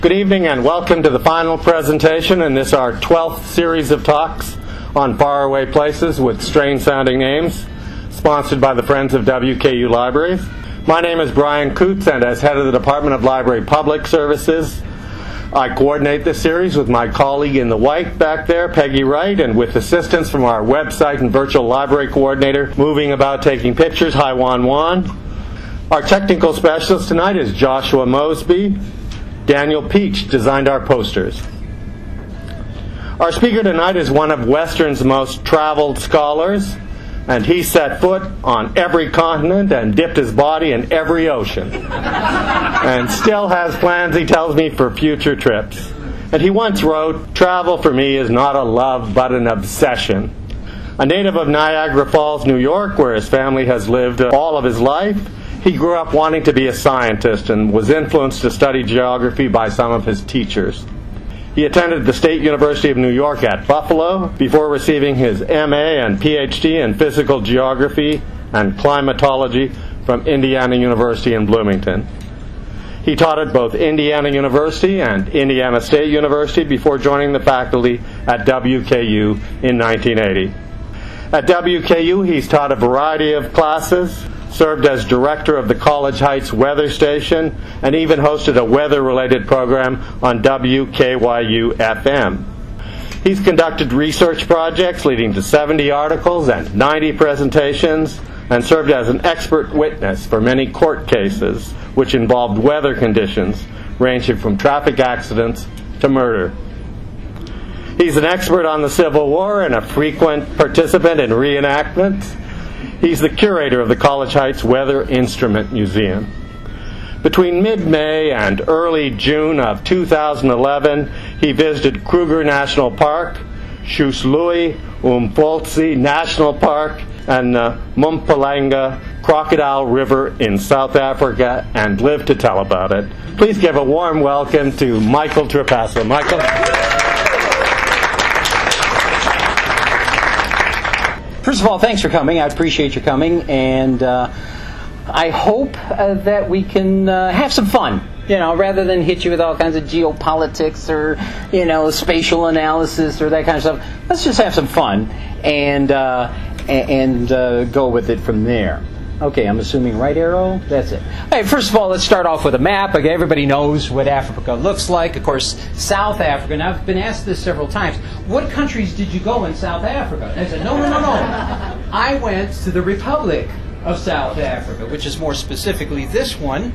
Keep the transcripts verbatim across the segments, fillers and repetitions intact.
Good evening and welcome to the final presentation in this our twelfth series of talks on faraway places with strange sounding names, sponsored by the Friends of W K U Libraries. My name is Brian Coots, and as head of the Department of Library Public Services, I coordinate this series with my colleague in the white back there, Peggy Wright, and with assistance from our website and virtual library coordinator, moving about taking pictures, Hai Wan Wan. Our technical specialist tonight is Joshua Mosby. Daniel Peach designed our posters. Our speaker tonight is one of Western's most traveled scholars, and he set foot on every continent and dipped his body in every ocean, and still has plans, he tells me, for future trips. And he once wrote, "Travel for me is not a love but an obsession." A native of Niagara Falls, New York, where his family has lived all of his life, he grew up wanting to be a scientist and was influenced to study geography by some of his teachers. He attended the State University of New York at Buffalo before receiving his M A and P H D in physical geography and climatology from Indiana University in Bloomington. He taught at both Indiana University and Indiana State University before joining the faculty at W K U in nineteen eighty. At W K U, he's taught a variety of classes, served as director of the College Heights Weather Station, and even hosted a weather-related program on W K Y U F M. He's conducted research projects leading to seventy articles and ninety presentations, and served as an expert witness for many court cases which involved weather conditions ranging from traffic accidents to murder. He's an expert on the Civil War and a frequent participant in reenactments. He's the curator of the College Heights Weather Instrument Museum. Between mid-May and early June of two thousand eleven, he visited Kruger National Park, Shuslui Umfoltsi National Park, and uh, Mpumalanga Crocodile River in South Africa, and lived to tell about it. Please give a warm welcome to Michael Trapasso. Michael. First of all, thanks for coming. I appreciate your coming, and uh, I hope uh, that we can uh, have some fun. You know, rather than hit you with all kinds of geopolitics or, you know, spatial analysis or that kind of stuff. Let's just have some fun and uh, and uh, go with it from there. Okay, I'm assuming right arrow. That's it. Hey, first of all, let's start off with a map. Okay, everybody knows what Africa looks like. Of course, South Africa. And I've been asked this several times. What countries did you go in South Africa? And I said, no, no, no, no. I went to the Republic of South Africa, which is more specifically this one.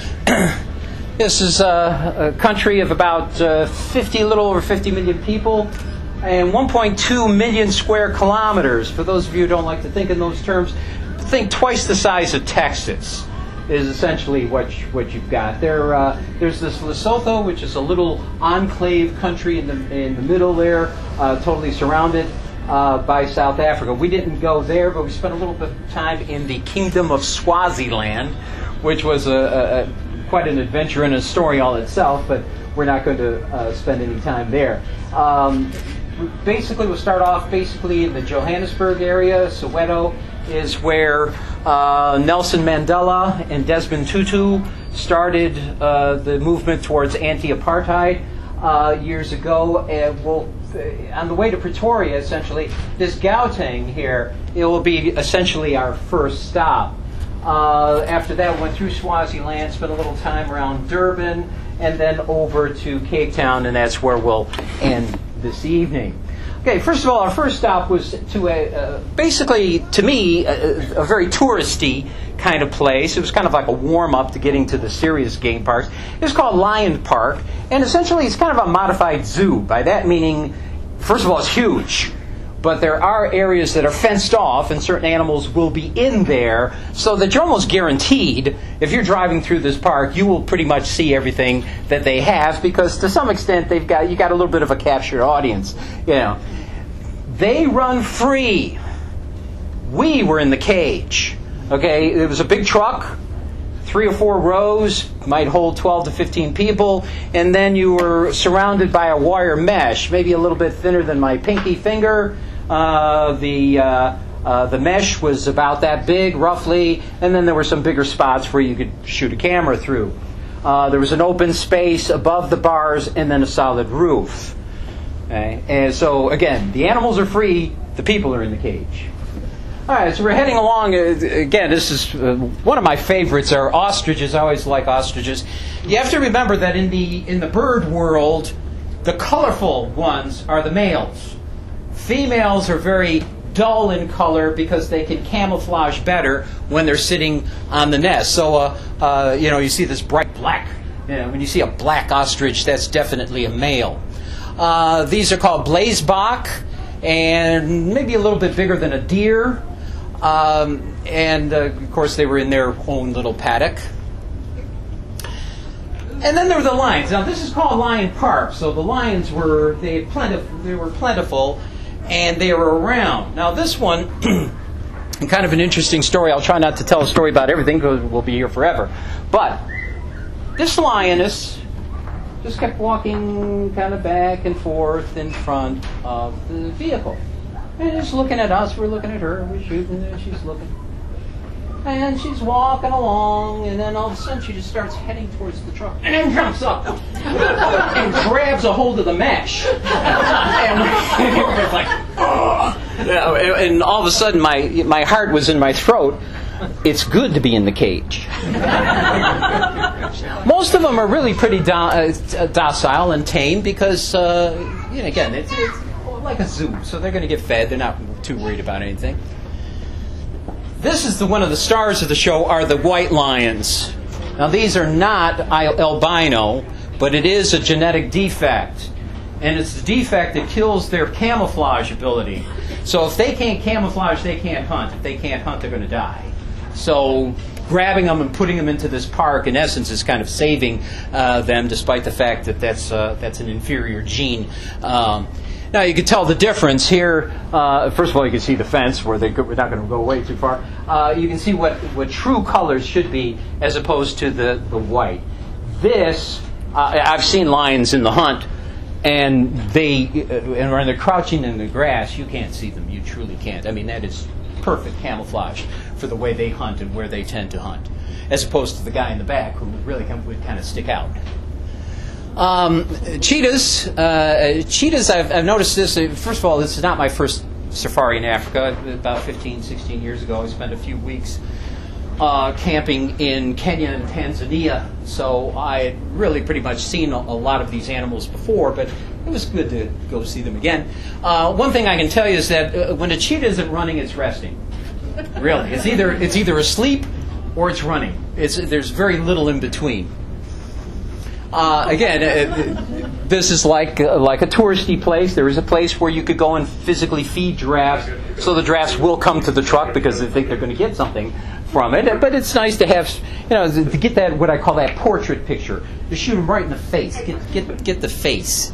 This is a, a country of about uh, fifty, a little over fifty million people, and one point two million square kilometers. For those of you who don't like to think in those terms, think twice the size of Texas is essentially what you, what you've got. There, uh, there's this Lesotho, which is a little enclave country in the in the middle there, uh, totally surrounded uh, by South Africa. We didn't go there, but we spent a little bit of time in the Kingdom of Swaziland, which was a, a, a quite an adventure and a story all itself. But we're not going to uh, spend any time there. Um, basically, we'll start off basically in the Johannesburg area. Soweto is where uh, Nelson Mandela and Desmond Tutu started uh, the movement towards anti-apartheid uh, years ago. And we'll, uh, on the way to Pretoria, essentially, this Gauteng here, it will be essentially our first stop. Uh, after that, we went through Swaziland, spent a little time around Durban, and then over to Cape Town, and that's where we'll end this evening. Okay, first of all, our first stop was to a, uh, basically, to me, a, a very touristy kind of place. It was kind of like a warm-up to getting to the serious game parks. It was called Lion Park, and essentially it's kind of a modified zoo. By that meaning, first of all, it's huge, but there are areas that are fenced off, and certain animals will be in there, so that you're almost guaranteed, if you're driving through this park, you will pretty much see everything that they have, because to some extent, they've got you got a little bit of a captured audience, you know. They run free. We were in the cage. Okay, it was a big truck, three or four rows, might hold twelve to fifteen people, and then you were surrounded by a wire mesh, maybe a little bit thinner than my pinky finger. Uh, the uh, uh, the mesh was about that big, roughly, and then there were some bigger spots where you could shoot a camera through. Uh, there was an open space above the bars and then a solid roof. Okay? And so, again, the animals are free, the people are in the cage. All right, so we're heading along. Uh, again, this is uh, one of my favorites are ostriches. I always like ostriches. You have to remember that in the in the bird world, the colorful ones are the males. Females are very dull in color because they can camouflage better when they're sitting on the nest. So, uh, uh, you know, you see this bright black. You know, when you see a black ostrich, that's definitely a male. Uh, these are called blazebok, and maybe a little bit bigger than a deer. Um, and, uh, of course, they were in their own little paddock. And then there were the lions. Now, this is called Lion Park, so the lions were they plentif- they were plentiful, and they were around. Now, this one, kind of an interesting story. I'll try not to tell a story about everything because we'll be here forever. But this lioness just kept walking kind of back and forth in front of the vehicle. And just looking at us, we're looking at her, we're shooting, and she's looking. And she's walking along, and then all of a sudden she just starts heading towards the truck, and then jumps up and grabs a hold of the mesh. And we're like, oh! And all of a sudden my my heart was in my throat. It's good to be in the cage. Most of them are really pretty do- uh, docile and tame because, uh, you know, again, it's, it's like a zoo, so they're going to get fed. They're not too worried about anything. This is the one of the stars of the show are the white lions. Now these are not albino, but it is a genetic defect, and it's the defect that kills their camouflage ability. So if they can't camouflage, they can't hunt. If they can't hunt, they're going to die. So grabbing them and putting them into this park, in essence, is kind of saving uh, them, despite the fact that that's uh, that's an inferior gene. Um, Now, you can tell the difference here. Uh, first of all, you can see the fence where they go, we're not going to go way too far. Uh, you can see what, what true colors should be as opposed to the, the white. This, uh, I've seen lions in the hunt, and they, uh, and when they're crouching in the grass, you can't see them. You truly can't. I mean, that is perfect camouflage for the way they hunt and where they tend to hunt, as opposed to the guy in the back who really come, would kind of stick out. Um, cheetahs, uh, cheetahs, I've, I've noticed this. First of all, this is not my first safari in Africa. About fifteen, sixteen years ago, I spent a few weeks uh, camping in Kenya and Tanzania. So I had really pretty much seen a, a lot of these animals before, but it was good to go see them again. Uh, one thing I can tell you is that uh, when a cheetah isn't running, it's resting. Really, it's either it's either asleep or it's running. It's, there's very little in between. Uh, again, uh, this is like uh, like a touristy place. There is a place where you could go and physically feed giraffes, so the giraffes will come to the truck because they think they're going to get something from it. But it's nice to have, you know, to get that what I call that portrait picture. To shoot them right in the face. Get get get the face.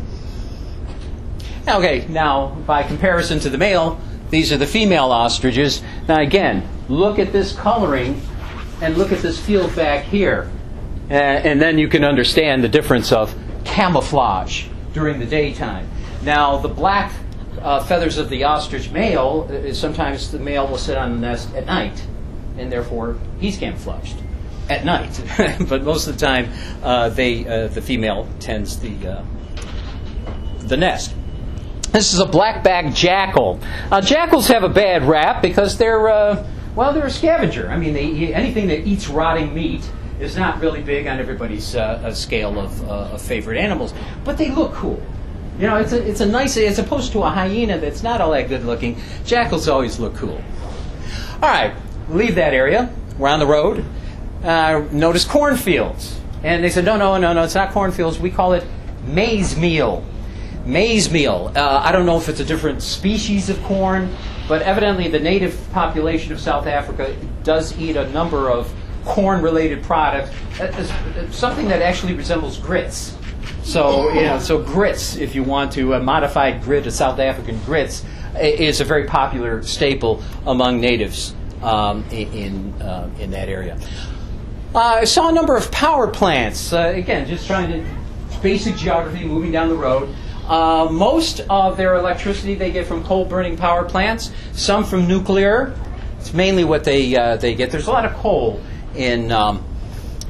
Okay, now by comparison to the male, these are the female ostriches. Now again, look at this coloring, and look at this field back here. Uh, and then you can understand the difference of camouflage during the daytime. Now, the black uh, feathers of the ostrich male, uh, sometimes the male will sit on the nest at night, and therefore he's camouflaged at night. But most of the time, uh, they uh, the female tends the uh, the nest. This is a black-backed jackal. Uh, jackals have a bad rap because they're uh, well, they're a scavenger. I mean, they, anything that eats rotting meat is not really big on everybody's uh, scale of, uh, of favorite animals, but they look cool. You know, it's a it's a nice, as opposed to a hyena that's not all that good looking. Jackals always look cool. All right, leave that area. We're on the road. Uh, notice cornfields, and they said, no, no, no, no, it's not cornfields. We call it maize meal. Maize meal. Uh, I don't know if it's a different species of corn, but evidently the native population of South Africa does eat a number of corn-related products, something that actually resembles grits. So, you know, so grits, if you want to, a modified grit, a South African grits, is a very popular staple among natives um, in uh, in that area. Uh, I saw a number of power plants. Uh, again, just trying to basic geography, moving down the road. Uh, most of their electricity they get from coal-burning power plants. Some from nuclear. It's mainly what they uh, they get. There's a lot of coal in um,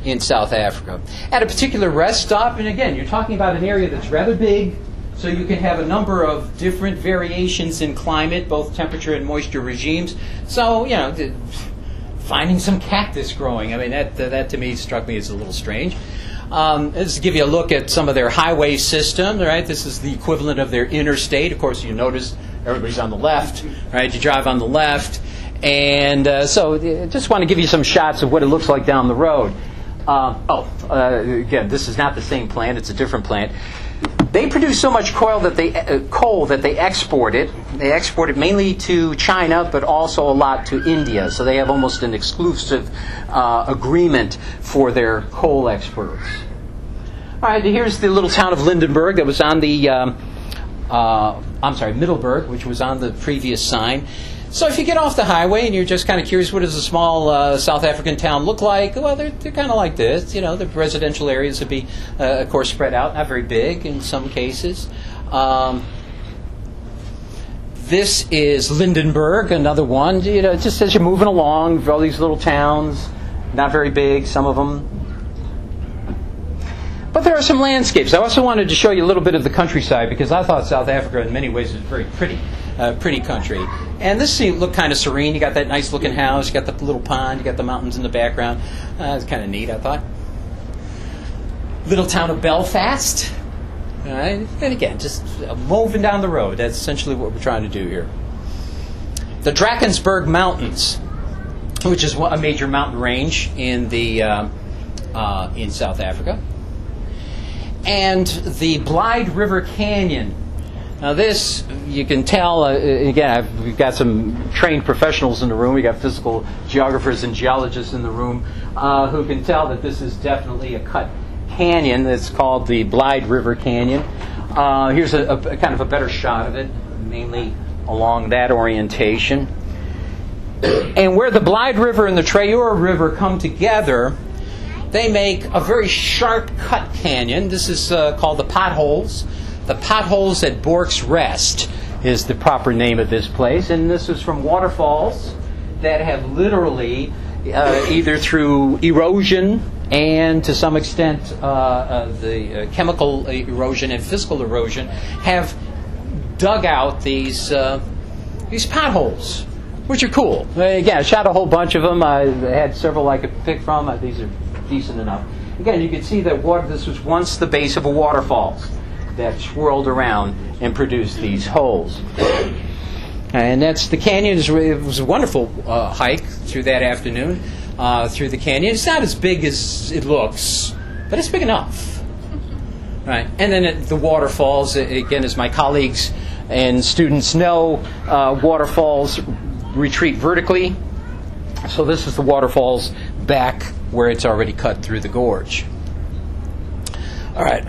in South Africa. At a particular rest stop, and again, you're talking about an area that's rather big, so you can have a number of different variations in climate, both temperature and moisture regimes. So, you know, the, finding some cactus growing, I mean, that, that to me struck me as a little strange. Um, let's give you a look at some of their highway system, right? This is the equivalent of their interstate. Of course, you notice everybody's on the left, right? You drive on the left. And uh, so uh, just want to give you some shots of what it looks like down the road. Uh, oh, uh, again, this is not the same plant. It's a different plant. They produce so much coal that they uh, coal that they export it. They export it mainly to China, but also a lot to India. So they have almost an exclusive uh, agreement for their coal exports. All right, here's the little town of Lydenburg that was on the, um, uh, I'm sorry, Middelburg, which was on the previous sign. So if you get off the highway and you're just kind of curious, what does a small uh, South African town look like? Well, they're, they're kind of like this. You know, the residential areas would be, uh, of course, spread out, not very big in some cases. Um, this is Lydenburg, another one. You know, just as you're moving along, all these little towns, not very big, some of them. But there are some landscapes. I also wanted to show you a little bit of the countryside because I thought South Africa in many ways was very pretty, uh, pretty country. And this looked kind of serene. You got that nice looking house, you got the little pond, you got the mountains in the background. Uh, it's kind of neat, I thought. Little town of Belfast. All right. And again, just uh, moving down the road. That's essentially what we're trying to do here. The Drakensberg Mountains, which is a major mountain range in the uh, uh, in South Africa. And the Blyde River Canyon. Now this, you can tell, uh, again, I've, we've got some trained professionals in the room. We've got physical geographers and geologists in the room uh, who can tell that this is definitely a cut canyon. It's called the Blyde River Canyon. Uh, here's a, a, a kind of a better shot of it, mainly along that orientation. And where the Blyde River and the Traore River come together, they make a very sharp cut canyon. This is uh, called the Potholes. The Potholes at Bork's Rest is the proper name of this place. And this is from waterfalls that have literally, uh, either through erosion and to some extent uh, uh, the uh, chemical erosion and physical erosion, have dug out these, uh, these potholes, which are cool. Again, I shot a whole bunch of them. I had several I could pick from. Uh, these are decent enough. Again, you can see that water, this was once the base of a waterfall that swirled around and produced these holes. And that's the canyon. It was a wonderful uh, hike through that afternoon, uh, through the canyon. It's not as big as it looks, but it's big enough. Right. And then at the waterfalls, again, as my colleagues and students know, uh, waterfalls retreat vertically. So this is the waterfalls back where it's already cut through the gorge. All right.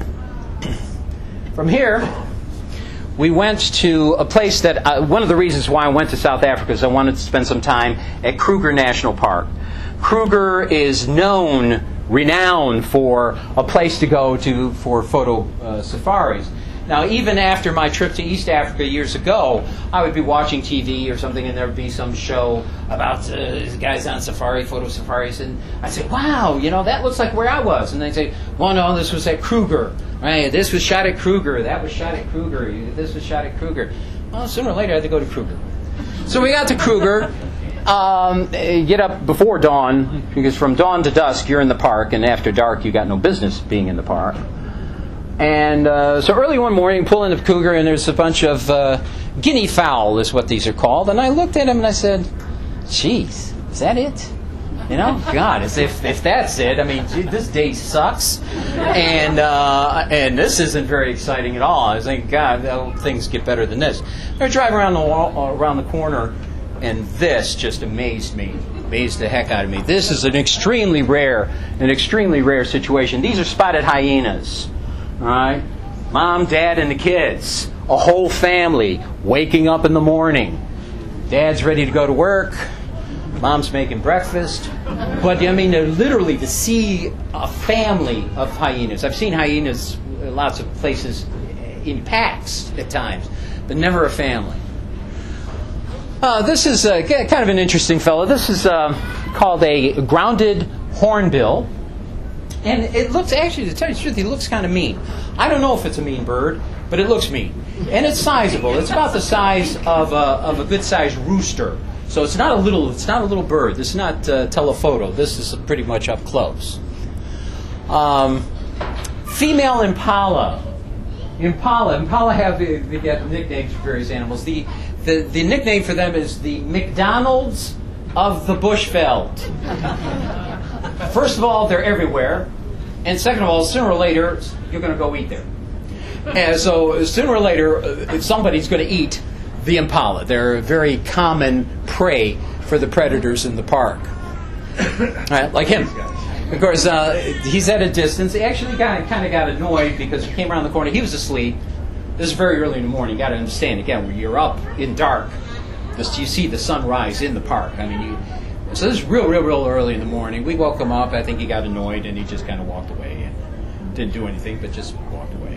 From here, we went to a place that, uh, one of the reasons why I went to South Africa is I wanted to spend some time at Kruger National Park. Kruger is known, renowned for a place to go to for photo uh, safaris. Now, even after my trip to East Africa years ago, I would be watching T V or something, and there would be some show about uh, guys on safari, photo safaris, and I'd say, wow, you know, that looks like where I was. And they'd say, well, no, this was at Kruger. Right? This was shot at Kruger. That was shot at Kruger. This was shot at Kruger. Well, sooner or later, I had to go to Kruger. So we got to Kruger. Um, get up before dawn, because from dawn to dusk, you're in the park, and after dark, you got no business being in the park. And uh, so early one morning, pull into Kruger, and there's a bunch of uh, guinea fowl, is what these are called. And I looked at them and I said, "Geez, is that it? You know, God, as if if that's it. I mean, gee, this day sucks, and uh, and this isn't very exciting at all." I was thinking, God, well, things get better than this. I drive around the wall, around the corner, and this just amazed me, amazed the heck out of me. This is an extremely rare, an extremely rare situation. These are spotted hyenas. All right, mom, dad, and the kids, a whole family waking up in the morning. Dad's ready to go to work. Mom's making breakfast. But I mean, literally to see a family of hyenas. I've seen hyenas in lots of places in packs at times, but never a family. Uh, this is uh, kind of an interesting fellow. This is uh, called a grounded hornbill. And it looks, actually, to tell you the truth, he looks kind of mean. I don't know if it's a mean bird, but it looks mean. And it's sizable. It's about the size of a, of a good-sized rooster. So it's not a little, it's not a little bird. This is not uh, telephoto. This is pretty much up close. Um, female impala. Impala. Impala have, they get nicknames for various animals. The, the, the nickname for them is the McDonald's of the Bushveld. First of all, they're everywhere. And second of all, sooner or later, you're going to go eat there. And so sooner or later, uh, somebody's going to eat the impala. They're a very common prey for the predators in the park. Right, like him. Of course, uh, he's at a distance. He actually got, kind of got annoyed because he came around the corner. He was asleep. This is very early in the morning. You got to understand, again, when you're up in dark, just you see the sun rise in the park. I mean, you, so this is real, real, real early in the morning. We woke him up. I think he got annoyed, and he just kind of walked away and didn't do anything, but just walked away.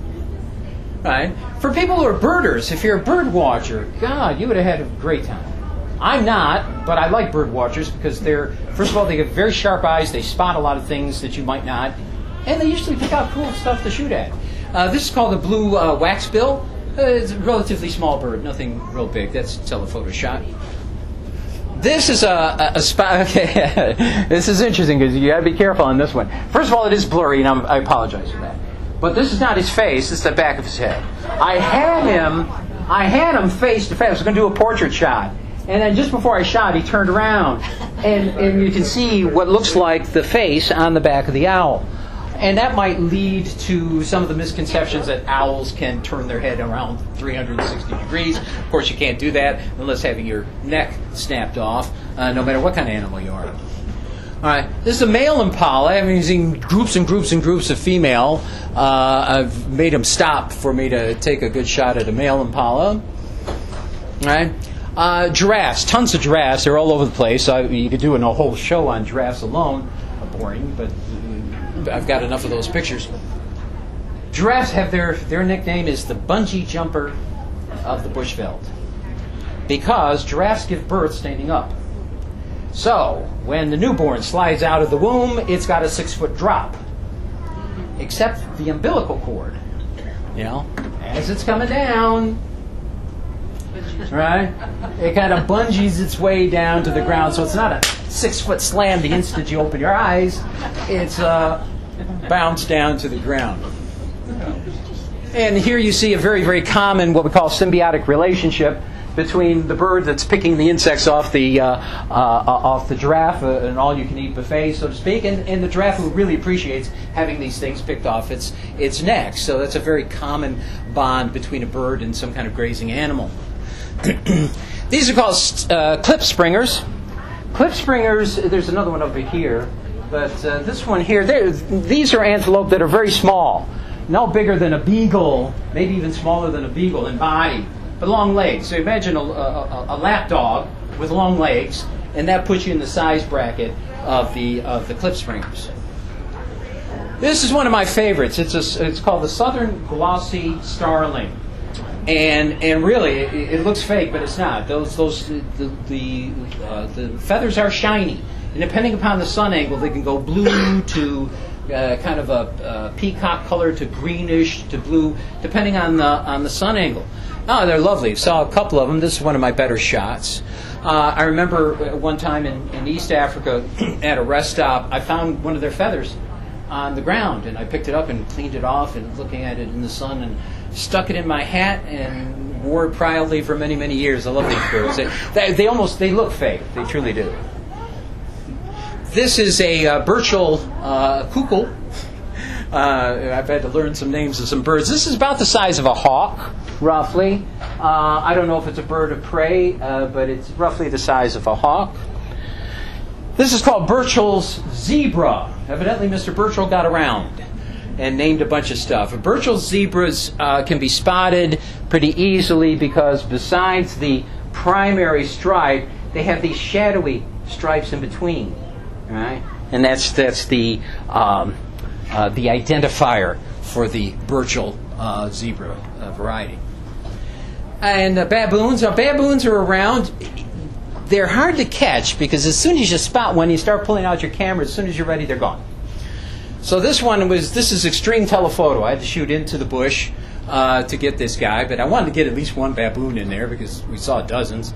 Right? For people who are birders, if you're a bird watcher, God, you would have had a great time. I'm not, but I like bird watchers because they're, first of all, they have very sharp eyes. They spot a lot of things that you might not, and they usually pick out cool stuff to shoot at. Uh, this is called a blue uh, waxbill. Uh, it's a relatively small bird, nothing real big. That's a telephoto shot. This is a, a, a spot. Okay, this is interesting because you got to be careful on this one. First of all, it is blurry, and I'm, I apologize for that. But this is not his face; it's the back of his head. I had him, I had him face to face. I was going to do a portrait shot, and then just before I shot, he turned around, and and you can see what looks like the face on the back of the owl. And that might lead to some of the misconceptions that owls can turn their head around three hundred sixty degrees. Of course, you can't do that unless having your neck snapped off, uh, no matter what kind of animal you are. All right, this is a male impala. I'm using groups and groups and groups of female. Uh, I've made them stop for me to take a good shot at a male impala. All right, uh, giraffes, tons of giraffes. They're all over the place. So you could do a whole show on giraffes alone. Boring, but I've got enough of those pictures. Giraffes have their, their nickname is the bungee jumper of the Bushveld because giraffes give birth standing up. So when the newborn slides out of the womb, it's got a six-foot drop, except the umbilical cord. You know, as it's coming down, right, it kind of bungees its way down to the ground. So it's not a six-foot slam the instant you open your eyes. It's uh, bounced down to the ground. And here you see a very, very common, what we call symbiotic relationship between the bird that's picking the insects off the uh, uh, off the giraffe, uh, an all-you-can-eat buffet, so to speak, and, and the giraffe who really appreciates having these things picked off its its neck. So that's a very common bond between a bird and some kind of grazing animal. These are called uh, clip springers. Clip springers, there's another one over here, but uh, this one here, these are antelope that are very small, no bigger than a beagle, maybe even smaller than a beagle in body, but long legs. So imagine a, a, a lap dog with long legs, and that puts you in the size bracket of the of the clip springers. This is one of my favorites. It's a, it's called the Southern Glossy Starling. And and really, it, it looks fake, but it's not. Those those the the, uh, the feathers are shiny, and depending upon the sun angle, they can go blue to uh, kind of a, a peacock color to greenish to blue, depending on the on the sun angle. Oh, they're lovely. Saw a couple of them. This is one of my better shots. Uh, I remember one time in, in East Africa at a rest stop, I found one of their feathers on the ground, and I picked it up and cleaned it off, and looking at it in the sun and stuck it in my hat and wore it proudly for many, many years. I love these birds. They, they, they almost, they look fake. They truly do. This is a uh, Burchell uh, kukul. Uh, I've had to learn some names of some birds. This is about the size of a hawk, roughly. Uh, I don't know if it's a bird of prey, uh, but it's roughly the size of a hawk. This is called Burchell's zebra. Evidently, Mister Burchell got around and named a bunch of stuff. Burchell's zebras uh, can be spotted pretty easily because besides the primary stripe, they have these shadowy stripes in between, right? And that's that's the um, uh, the identifier for the Burchell uh, zebra uh, variety. And uh, baboons, uh, baboons are around. They're hard to catch because as soon as you spot one, you start pulling out your camera. As soon as you're ready, they're gone. So this one was, this is extreme telephoto. I had to shoot into the bush uh, to get this guy, but I wanted to get at least one baboon in there because we saw dozens.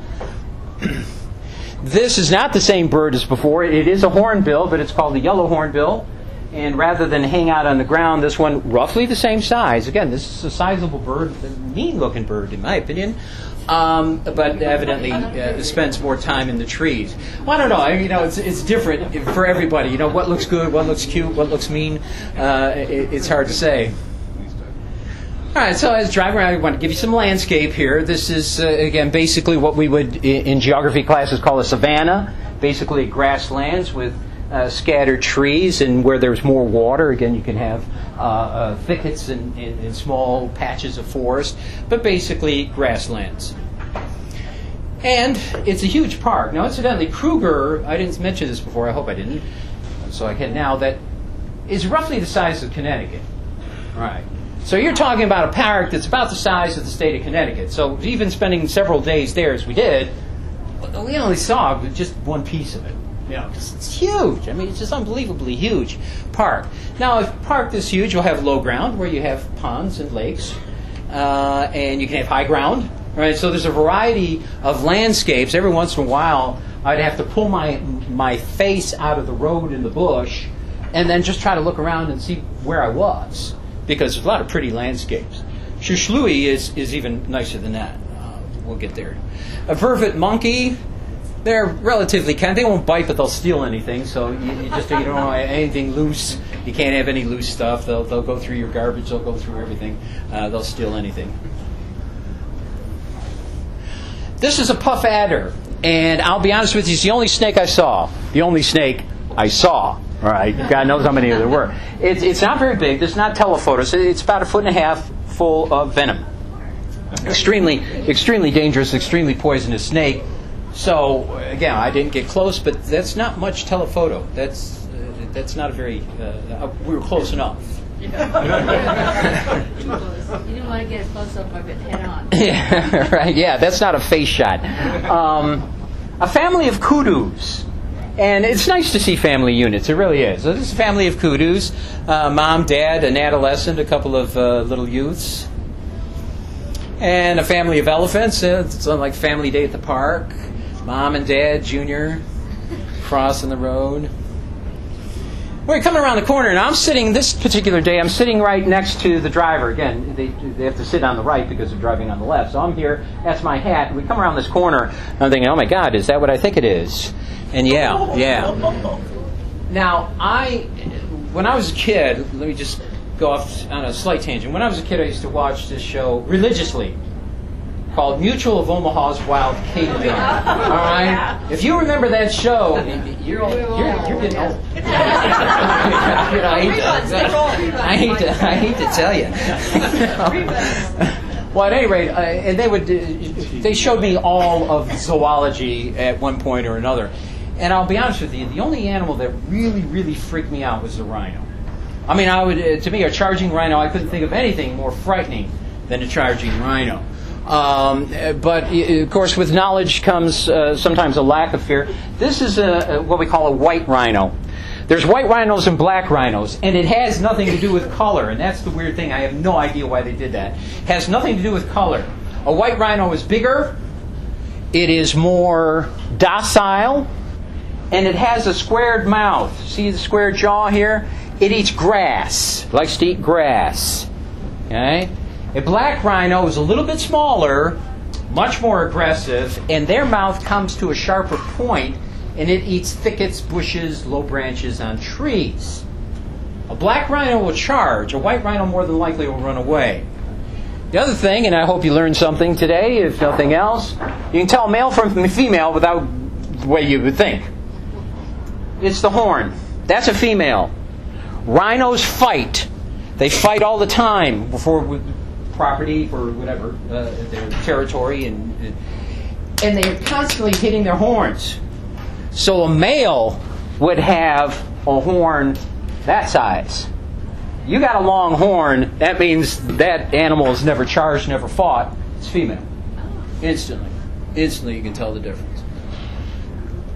This is not the same bird as before. It is a hornbill, but it's called the yellow hornbill. And rather than hang out on the ground, this one, roughly the same size. Again, this is a sizable bird, a mean-looking bird, in my opinion. Um, but evidently uh, spends more time in the trees. Well, I don't know. I, you know, it's it's different for everybody. You know, what looks good, what looks cute, what looks mean. Uh, it, it's hard to say. All right, so I was driving around. I want to give you some landscape here. This is, uh, again, basically what we would, in, in geography classes, call a savanna. Basically grasslands with uh, scattered trees, and where there's more water, again, you can have uh, uh, thickets and, and, and small patches of forest, but basically grasslands. And it's a huge park. Now, incidentally, Kruger, I didn't mention this before, I hope I didn't, so I can now, that is roughly the size of Connecticut. All right. So you're talking about a park that's about the size of the state of Connecticut. So even spending several days there, as we did, we only saw just one piece of it. You know, it's huge. I mean, it's just unbelievably huge park. Now, if a park this huge, you'll have low ground where you have ponds and lakes, uh, and you can have high ground. Right? So there's a variety of landscapes. Every once in a while, I'd have to pull my my face out of the road in the bush, and then just try to look around and see where I was, because there's a lot of pretty landscapes. Shushlui is, is even nicer than that. Uh, we'll get there. A vervet monkey, they're relatively kind. They won't bite, but they'll steal anything. So you, you just you don't want anything loose. You can't have any loose stuff. They'll they'll go through your garbage. They'll go through everything. Uh, they'll steal anything. This is a puff adder, and I'll be honest with you, it's the only snake I saw. The only snake I saw. All right, God knows how many there were. It's it's not very big. This is not telephoto. So it's about a foot and a half full of venom. Extremely, extremely dangerous, extremely poisonous snake. So again, I didn't get close, but that's not much telephoto. That's uh, that's not a very. Uh, we were close enough. You didn't want to get a close up of it head on. Yeah, right. Yeah, that's not a face shot. Um, a family of kudus. And it's nice to see family units. It really is. So this is a family of kudus. Uh, mom, dad, an adolescent, a couple of uh, little youths. And a family of elephants. Uh, it's like Family Day at the park. Mom and dad, Junior, crossing the road. We're coming around the corner, and I'm sitting, this particular day, I'm sitting right next to the driver. Again, they, they have to sit on the right because they're driving on the left. So I'm here, that's my hat. We come around this corner, and I'm thinking, oh my God, is that what I think it is? And yeah, yeah. Now, I, when I was a kid, let me just go off on a slight tangent. When I was a kid, I used to watch this show religiously called Mutual of Omaha's Wild Cave Gun. All right? If you remember that show, you're, you're, you're getting old. I, hate to, I, hate to, I hate to tell you. Well, at any rate, uh, and they would uh, they showed me all of zoology at one point or another. And I'll be honest with you, the only animal that really, really freaked me out was the rhino. I mean, I would uh, to me, a charging rhino, I couldn't think of anything more frightening than a charging rhino. Um, but, of course, with knowledge comes uh, sometimes a lack of fear. This is a, a, what we call a white rhino. There's white rhinos and black rhinos, and it has nothing to do with color, and that's the weird thing. I have no idea why they did that. It has nothing to do with color. A white rhino is bigger, it is more docile, and it has a squared mouth. See the square jaw here? It eats grass, likes to eat grass. Okay? A black rhino is a little bit smaller, much more aggressive, and their mouth comes to a sharper point, and it eats thickets, bushes, low branches on trees. A black rhino will charge. A white rhino more than likely will run away. The other thing, and I hope you learned something today, if nothing else, you can tell male from female without the way you would think. It's the horn. That's a female. Rhinos fight. They fight all the time before property or whatever, uh, their territory, and and they're constantly hitting their horns. So a male would have a horn that size. You got a long horn, that means that animal has never charged, never fought. It's female. Instantly. Instantly you can tell the difference.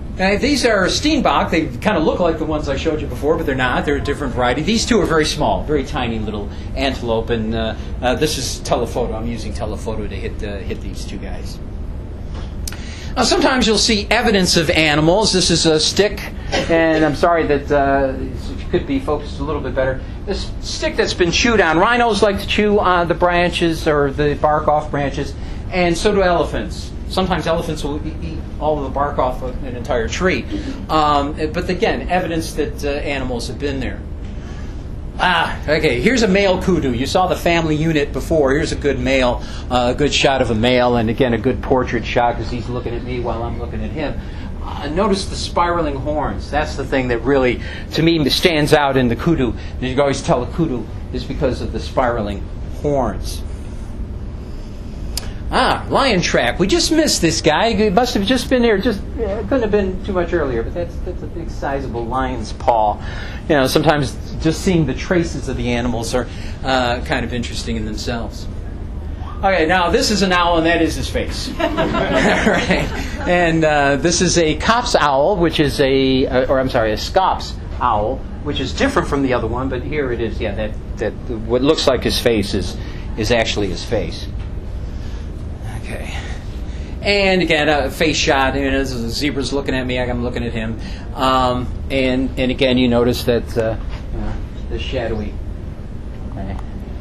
Uh, these are Steenbok. They kind of look like the ones I showed you before, but they're not. They're a different variety. These two are very small, very tiny little antelope, and uh, uh, this is telephoto. I'm using telephoto to hit uh, hit these two guys. Now, sometimes you'll see evidence of animals. This is a stick, and I'm sorry that uh, it could be focused a little bit better. This stick that's been chewed on. Rhinos like to chew on the branches or the bark off branches, and so do elephants. Sometimes elephants will eat all of the bark off of an entire tree. Um, but again, evidence that uh, animals have been there. Ah, okay, here's a male kudu. You saw the family unit before. Here's a good male, uh, a good shot of a male, and again, a good portrait shot because he's looking at me while I'm looking at him. Uh, notice the spiraling horns. That's the thing that really, to me, stands out in the kudu. And you can always tell the kudu is because of the spiraling horns. Ah, lion track. We just missed this guy. He must have just been there. Just uh, couldn't have been too much earlier. But that's that's a big, sizable lion's paw. You know, sometimes just seeing the traces of the animals are uh, kind of interesting in themselves. Okay, now this is an owl, and that is his face. Right. And uh, this is a Kopp's owl, which is a, uh, or I'm sorry, a Scops owl, which is different from the other one. But here it is. Yeah, that that what looks like his face is is actually his face. Okay. And again, a face shot. You know, the zebra's looking at me. I'm looking at him. Um, and and again, you notice that uh, uh, the shadowy. Okay.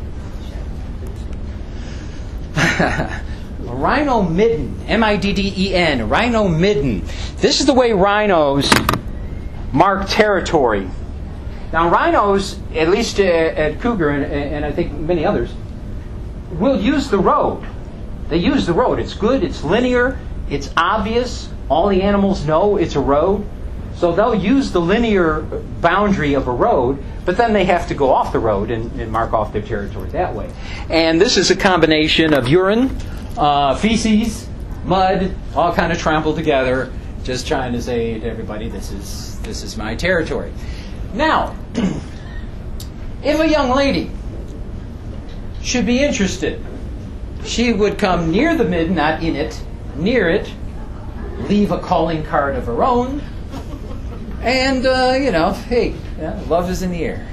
Rhino midden, M I D D E N, rhino midden. This is the way rhinos mark territory. Now, rhinos, at least uh, at Cougar and, and I think many others, will use the road. They use the road. It's good, it's linear, it's obvious. All the animals know it's a road. So they'll use the linear boundary of a road, but then they have to go off the road and, and mark off their territory that way. And this is a combination of urine, uh, feces, mud, all kind of trampled together, just trying to say to everybody, this is this is my territory. Now, if a young lady should be interested, she would come near the mid, not in it, near it, leave a calling card of her own, and, uh, you know, hey, yeah, love is in the air.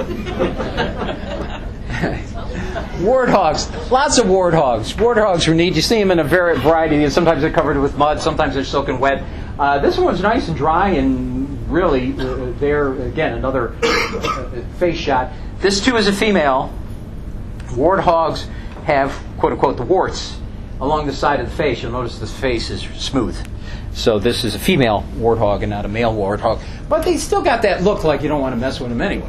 Warthogs, lots of warthogs. Warthogs are neat. You see them in a very variety. Sometimes they're covered with mud, sometimes they're soaking wet. Uh, this one's nice and dry, and really, uh, they're, again, another uh, face shot. This, too, is a female. Warthogs have, quote-unquote, the warts along the side of the face. You'll notice this face is smooth. So this is a female warthog and not a male warthog. But they still got that look like you don't want to mess with them anyway.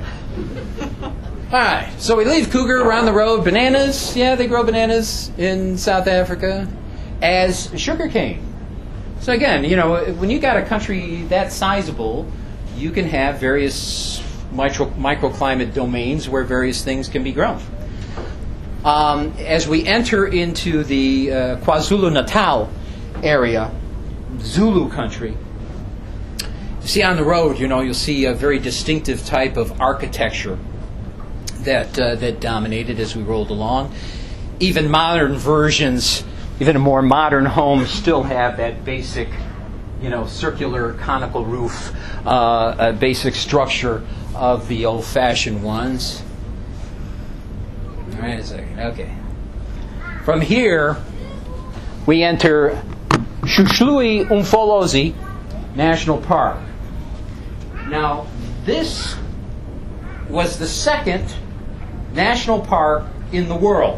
All right, so we leave Cougar around the road. Bananas, yeah, they grow bananas in South Africa as sugarcane. So again, you know, when you got a country that sizable, you can have various micro, microclimate domains where various things can be grown. Um, as we enter into the uh, KwaZulu-Natal area, Zulu country, you see on the road, you know, you'll see a very distinctive type of architecture that uh, that dominated as we rolled along. Even modern versions, even a more modern homes still have that basic, you know, circular conical roof, uh, a basic structure of the old-fashioned ones. All right, a second. Okay. From here, we enter Shushului Umfolozi National Park. Now, this was the second national park in the world,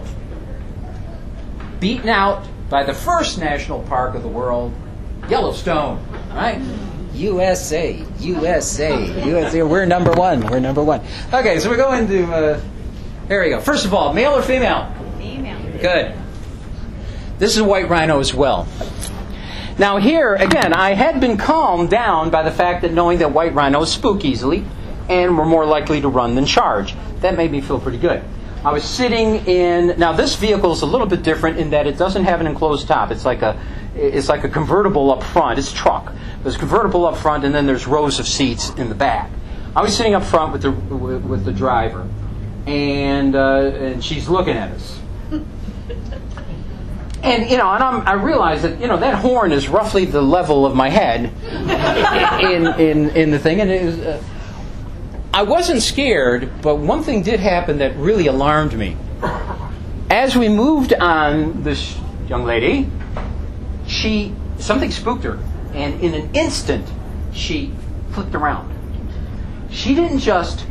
beaten out by the first national park of the world, Yellowstone. Right? U S A, U S A, U S A. We're number one. We're number one. Okay, so we go into. Uh, there we go. First of all, male or female? Female. Good. This is a white rhino as well. Now here, again, I had been calmed down by the fact that knowing that white rhinos spook easily and were more likely to run than charge. That made me feel pretty good. I was sitting in, now this vehicle is a little bit different in that it doesn't have an enclosed top. It's like a it's like a convertible up front. It's a truck. There's a convertible up front and then there's rows of seats in the back. I was sitting up front with the with, with the driver, and uh, and she's looking at us. And, you know, and I'm, I realized that, you know, that horn is roughly the level of my head in in, in the thing. And it was, uh, I wasn't scared, but one thing did happen that really alarmed me. As we moved on, this young lady, she, something spooked her. And in an instant, she flipped around. She didn't just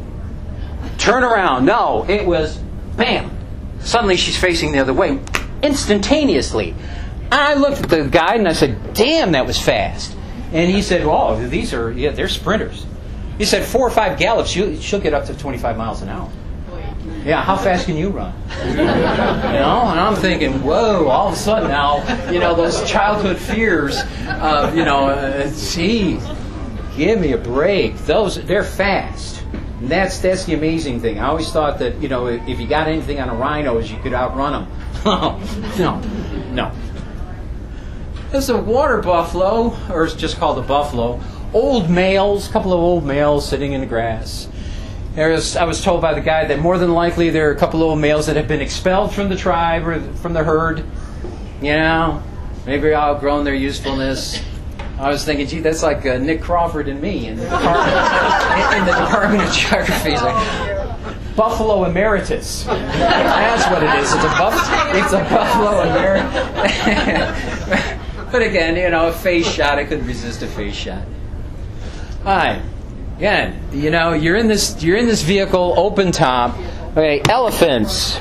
turn around. No, it was bam. Suddenly she's facing the other way. Instantaneously. I looked at the guide and I said, damn, that was fast. And he said, oh, these are, yeah, they're sprinters. He said, four or five gallops, she'll, she'll get up to twenty-five miles an hour. Yeah, how fast can you run? You know, and I'm thinking, whoa, all of a sudden now, you know, those childhood fears of, you know, uh, gee, give me a break. Those, they're fast. And that's that's the amazing thing. I always thought that, you know, if you got anything on a rhinos, you could outrun them. no, no. This is a water buffalo, or it's just called a buffalo. Old males, a couple of old males sitting in the grass. There's, I was told by the guide that more than likely there are a couple of old males that have been expelled from the tribe or from the herd. You know, maybe outgrown their usefulness. I was thinking, gee, that's like uh, Nick Crawford and me in the Department, in, in the Department of Geography. It's like, Buffalo Emeritus. That's what it is. It's a, buff, it's a Buffalo Emeritus. But again, you know, a face shot. I couldn't resist a face shot. All right. Again, you know, you're in this you're in this vehicle, open top. Okay, elephants.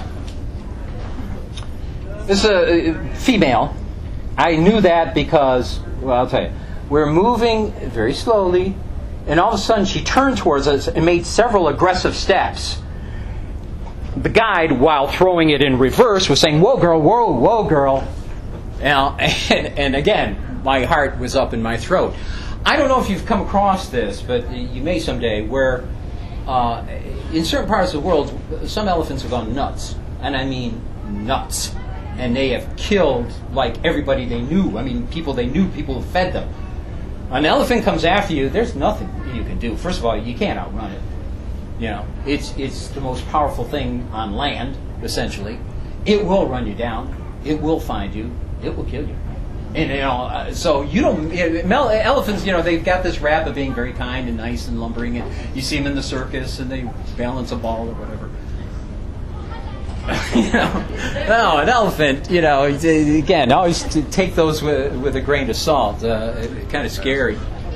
This is a, a female. I knew that because, well, I'll tell you. We're moving very slowly, and all of a sudden she turned towards us and made several aggressive steps. The guide, while throwing it in reverse, was saying, "Whoa, girl! Whoa, whoa, girl!" You know, and, and again, my heart was up in my throat. I don't know if you've come across this, but you may someday, where uh, in certain parts of the world, some elephants have gone nuts. And I mean nuts. And they have killed, like, everybody they knew. I mean, people they knew, people who fed them. An elephant comes after you, there's nothing you can do. First of all, you can't outrun it. You know, it's it's the most powerful thing on land, essentially. It will run you down. It will find you. It will kill you. And, you know, uh, so you don't, elephants, you know, they've got this rap of being very kind and nice and lumbering, and you see them in the circus and they balance a ball or whatever. You know, no, an elephant, you know, again, always take those with, with a grain of salt. Uh, kind of scary.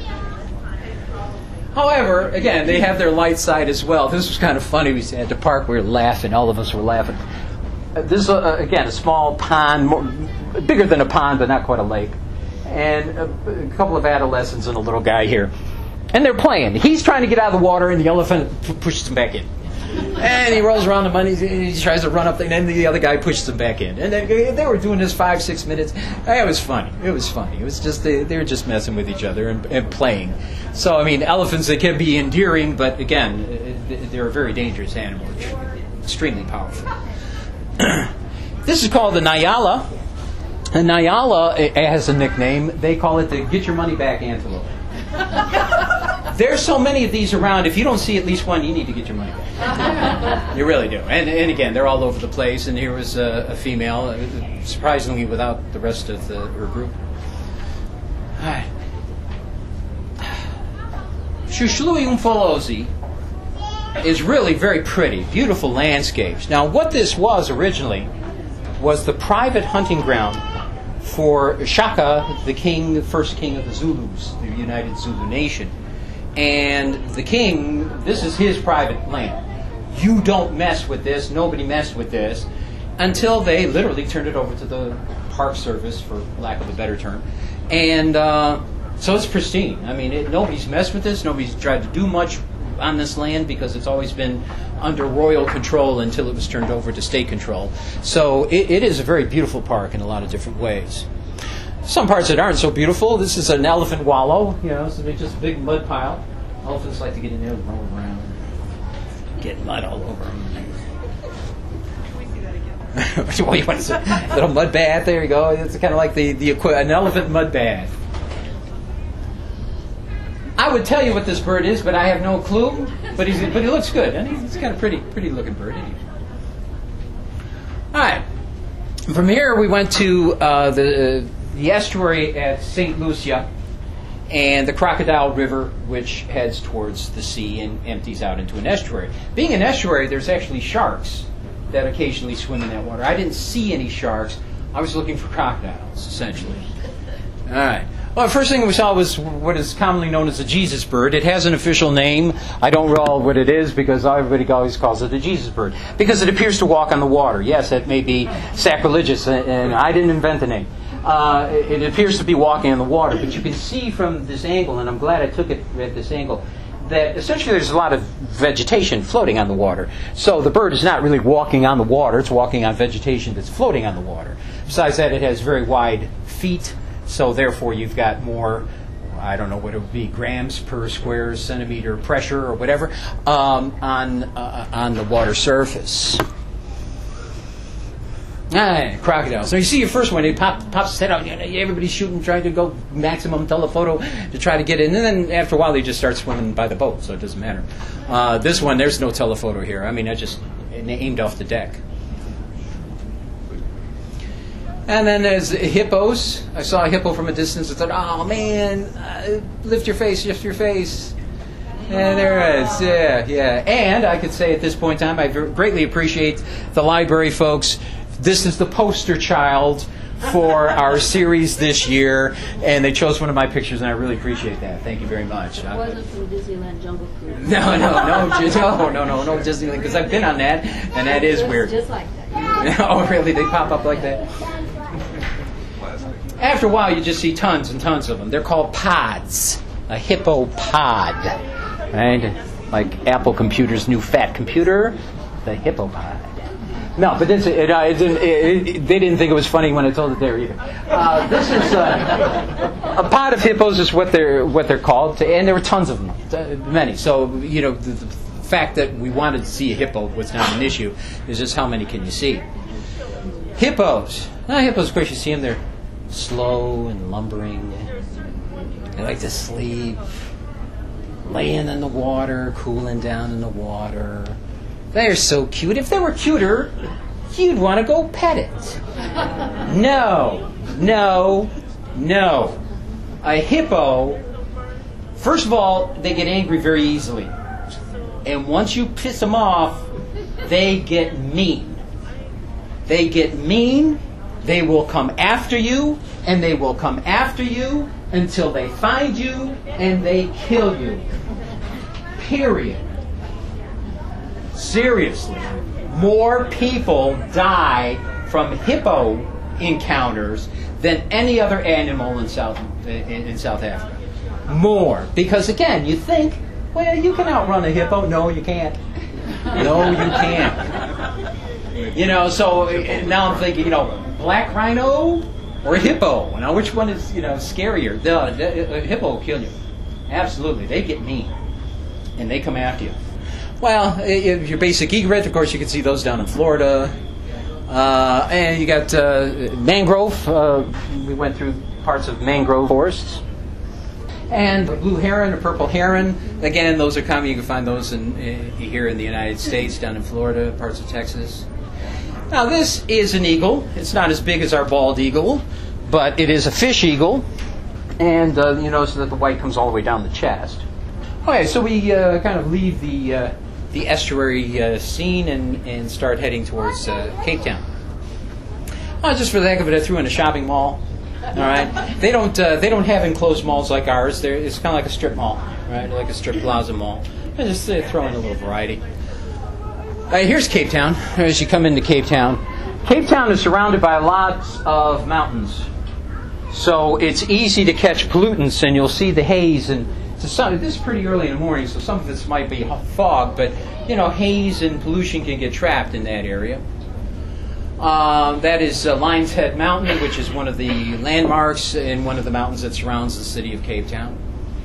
However, again, they have their light side as well. This was kind of funny. We had to park, we were laughing, all of us were laughing. This is, uh, again, a small pond, more, bigger than a pond, but not quite a lake. And a, a couple of adolescents and a little guy here. And they're playing. He's trying to get out of the water, and the elephant p- pushes him back in. And he rolls around the money, he tries to run up, and then the other guy pushes him back in. And they, they were doing this five, six minutes. It was funny. It was funny. It was just, they, they were just messing with each other and, and playing. So, I mean, elephants, they can be endearing, but again, they're a very dangerous animal. Extremely powerful. This is called the Nyala. And Nyala has a nickname. They call it the get your money back antelope. There's so many of these around. If you don't see at least one, you need to get your money back. You really do. And, and again, they're all over the place. And here was a, a female, uh, surprisingly without the rest of the, her group. All right. Shushului Umfolozi is really very pretty, beautiful landscapes. Now, what this was originally was the private hunting ground for Shaka, the king, the first king of the Zulus, the United Zulu Nation. And the king, this is his private land. You don't mess with this, nobody messed with this, until they literally turned it over to the Park Service, for lack of a better term. And uh, so it's pristine. I mean, it, nobody's messed with this, nobody's tried to do much on this land because it's always been under royal control until it was turned over to state control. So it, it is a very beautiful park in a lot of different ways. Some parts that aren't so beautiful. This is an elephant wallow. You know, it's just a big mud pile. Elephants like to get in there and roll around, get mud all over them. Well, you want to say a little mud bath? There you go. It's kind of like the the an elephant mud bath. I would tell you what this bird is, but I have no clue. But he's but he looks good, and he's kind of pretty, pretty looking bird. Isn't he? All right. From here, we went to uh, the, the estuary at Saint Lucia and the Crocodile River, which heads towards the sea and empties out into an estuary. Being an estuary, there's actually sharks that occasionally swim in that water. I didn't see any sharks. I was looking for crocodiles, essentially. All right. Well, the first thing we saw was what is commonly known as the Jesus bird. It has an official name. I don't recall what it is because everybody always calls it the Jesus bird because it appears to walk on the water. Yes, it may be sacrilegious, and I didn't invent the name. Uh, it appears to be walking on the water, but you can see from this angle, and I'm glad I took it at this angle, that essentially there's a lot of vegetation floating on the water. So the bird is not really walking on the water, it's walking on vegetation that's floating on the water. Besides that, it has very wide feet, so therefore you've got more, I don't know what it would be, grams per square centimeter pressure or whatever, um, on, uh, on the water surface. Ah, crocodiles. So you see your first one, it pop, pops its head out, everybody's shooting, trying to go maximum telephoto to try to get in, and then after a while they just start swimming by the boat, so it doesn't matter. Uh, this one, there's no telephoto here. I mean, I just aimed off the deck. And then there's hippos. I saw a hippo from a distance. I thought, oh man, uh, lift your face, lift your face. And there it is, yeah, yeah. And I could say at this point in time, I greatly appreciate the library folks. This is the poster child for our series this year, and they chose one of my pictures, and I really appreciate that. Thank you very much. It wasn't from Disneyland Jungle Cruise. No, no, no, no, no, no, no Disneyland, because I've been on that, and that is weird. Just like that. Oh, really? They pop up like that? After a while, you just see tons and tons of them. They're called pods. A hippo pod, right? Like Apple Computer's new fat computer, the hippo pod. No, but this, it, uh, it didn't, it, it, they didn't think it was funny when I told it there either. Uh, this is uh, a pod of hippos is what they're what they're called, and there were tons of them, many. So you know, the, the fact that we wanted to see a hippo was not an issue. It's just how many can you see? Hippos. Now, hippos, of course, you see them. They're slow and lumbering. They like to sleep, laying in the water, cooling down in the water. They're so cute. If they were cuter, you'd want to go pet it. No, no, no. A hippo, first of all, they get angry very easily. And once you piss them off, they get mean. They get mean, they will come after you, and they will come after you until they find you and they kill you. Period. Seriously. More people die from hippo encounters than any other animal in South in, in South Africa. More. Because again, you think, well, you can outrun a hippo. No, you can't. No, you can't. You know, so now I'm thinking, you know, black rhino or hippo? Now, which one is, you know, scarier? The, the, the hippo will kill you. Absolutely. They get mean. And they come after you. Well, if your basic egret, of course, you can see those down in Florida. Uh, and you got uh, mangrove. Uh, we went through parts of mangrove forests. And the blue heron or purple heron. Again, those are common. You can find those in, in here in the United States, down in Florida, parts of Texas. Now, this is an eagle. It's not as big as our bald eagle, but it is a fish eagle. And uh, you notice that the white comes all the way down the chest. Okay, so we uh, kind of leave the uh, the estuary uh, scene and, and start heading towards uh, Cape Town. Uh, just for the heck of it, I threw in a shopping mall. All right, they don't uh, they don't have enclosed malls like ours. They're, it's kind of like a strip mall, right? Like a strip plaza mall. I just uh, throw in a little variety. Uh, here's Cape Town. As you come into Cape Town, Cape Town is surrounded by lots of mountains, so it's easy to catch pollutants, and you'll see the haze and. So some, this is pretty early in the morning, so some of this might be fog, but you know, haze and pollution can get trapped in that area. Uh, that is uh, Lion's Head Mountain, which is one of the landmarks and one of the mountains that surrounds the city of Cape Town.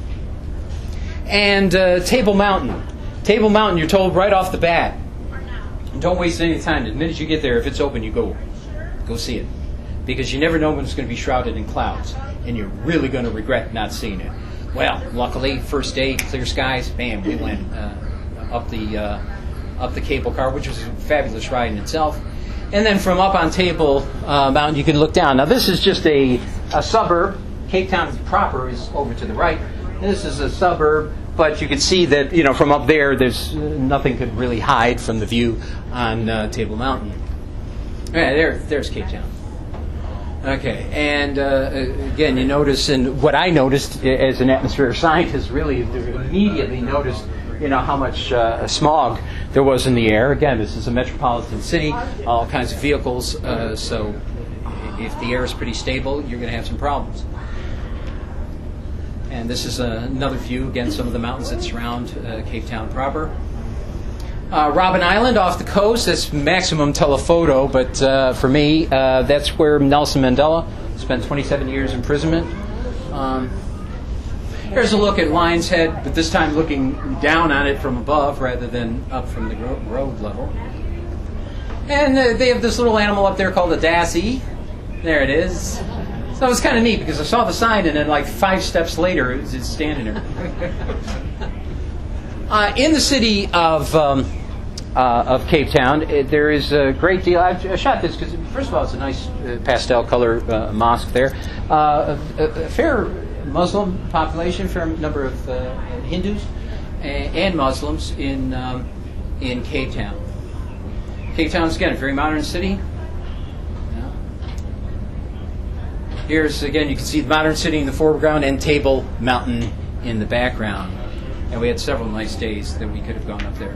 And uh, Table Mountain. Table Mountain, you're told right off the bat, don't waste any time. The minute you get there, if it's open, you go, go see it, because you never know when it's going to be shrouded in clouds, and you're really going to regret not seeing it. Well, luckily, first day, clear skies, bam, we went uh, up the uh, up the cable car, which was a fabulous ride in itself. And then from up on Table uh, Mountain, you can look down. Now, this is just a, a suburb. Cape Town proper is over to the right. This is a suburb, but you can see that, you know, from up there, there's uh, nothing could really hide from the view on uh, Table Mountain. All right, there, there's Cape Town. Okay, and uh, again, you notice, and what I noticed as an atmospheric scientist, really immediately noticed, you know, how much uh, smog there was in the air. Again, this is a metropolitan city, all kinds of vehicles, uh, so if the air is pretty stable, you're going to have some problems. And this is uh, another view, again, some of the mountains that surround uh, Cape Town proper. Uh, Robben Island off the coast, that's maximum telephoto, but uh, for me, uh, that's where Nelson Mandela spent twenty-seven years imprisonment. Um, here's a look at Lion's Head, but this time looking down on it from above rather than up from the ro- road level. And uh, they have this little animal up there called a Dassey. There it is. So it was kind of neat because I saw the sign and then like five steps later it was it's standing there. uh, in the city of um, uh, of Cape Town, it, there is a great deal. I've I shot this because first of all it's a nice uh, pastel color uh, mosque there. Uh, a, a fair Muslim population, fair number of uh, Hindus and, and Muslims in um, in Cape Town. Cape Town is again a very modern city. Here's, again, you can see the modern city in the foreground and Table Mountain in the background. And we had several nice days that we could have gone up there.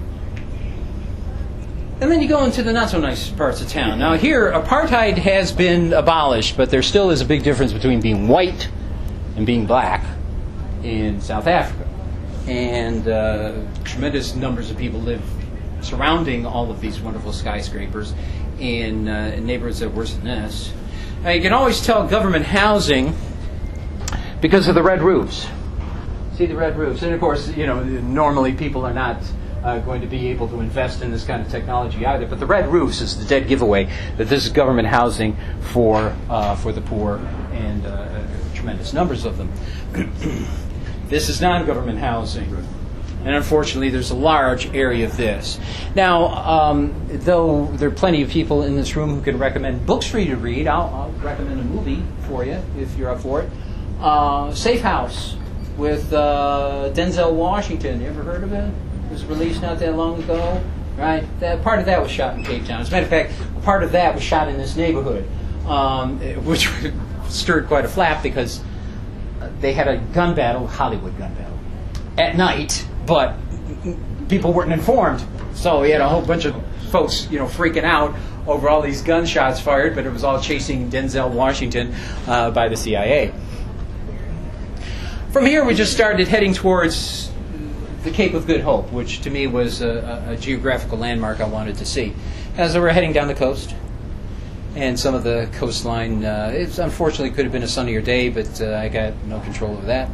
And then you go into the not-so-nice parts of town. Now here, apartheid has been abolished, but there still is a big difference between being white and being black in South Africa. And uh, tremendous numbers of people live surrounding all of these wonderful skyscrapers in, uh, in neighborhoods that are worse than this. Now, you can always tell government housing because of the red roofs. See the red roofs? And of course, you know, normally people are not uh, going to be able to invest in this kind of technology either. But the red roofs is the dead giveaway that this is government housing for uh, for the poor and uh, tremendous numbers of them. This is non-government housing. And unfortunately, there's a large area of this. Now, um, though there are plenty of people in this room who can recommend books for you to read, I'll, I'll recommend a movie for you if you're up for it. Uh, Safe House with uh, Denzel Washington. You ever heard of it? It was released not that long ago. Right? That, part of that was shot in Cape Town. As a matter of fact, part of that was shot in this neighborhood, um, which stirred quite a flap because they had a gun battle, Hollywood gun battle, at night. But people weren't informed, so we had a whole bunch of folks, you know, freaking out over all these gunshots fired. But it was all chasing Denzel Washington uh, by the C I A. From here, we just started heading towards the Cape of Good Hope, which to me was a, a, a geographical landmark I wanted to see. As we were heading down the coast, and some of the coastline, uh, it unfortunately could have been a sunnier day, but uh, I got no control over that.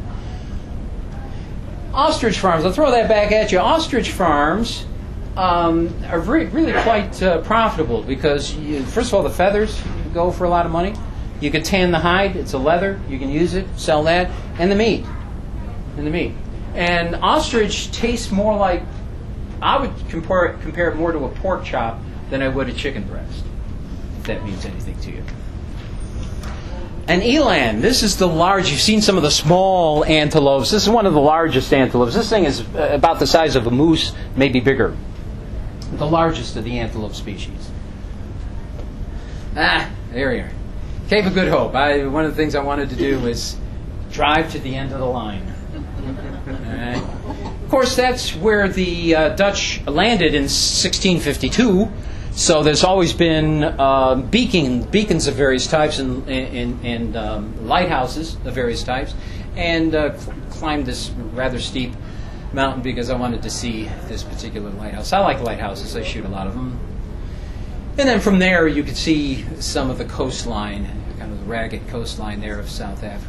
Ostrich farms, I'll throw that back at you. Ostrich farms um, are re- really quite uh, profitable because, you, first of all, the feathers go for a lot of money. You can tan the hide, it's a leather, you can use it, sell that, and the meat. And the meat. And ostrich tastes more like, I would compare, compare it more to a pork chop than I would a chicken breast, if that means anything to you. An eland, this is the large, you've seen some of the small antelopes. This is one of the largest antelopes. This thing is about the size of a moose, maybe bigger. The largest of the antelope species. Ah, there we are. Cape of Good Hope. I, one of the things I wanted to do was drive to the end of the line. All right. Of course, that's where the uh, Dutch landed in sixteen fifty-two. So there's always been uh, beacon, beacons of various types and, and, and um, lighthouses of various types, and uh, cl- climbed this rather steep mountain because I wanted to see this particular lighthouse. I like lighthouses. I shoot a lot of them. And then from there you could see some of the coastline, kind of the ragged coastline there of South Africa.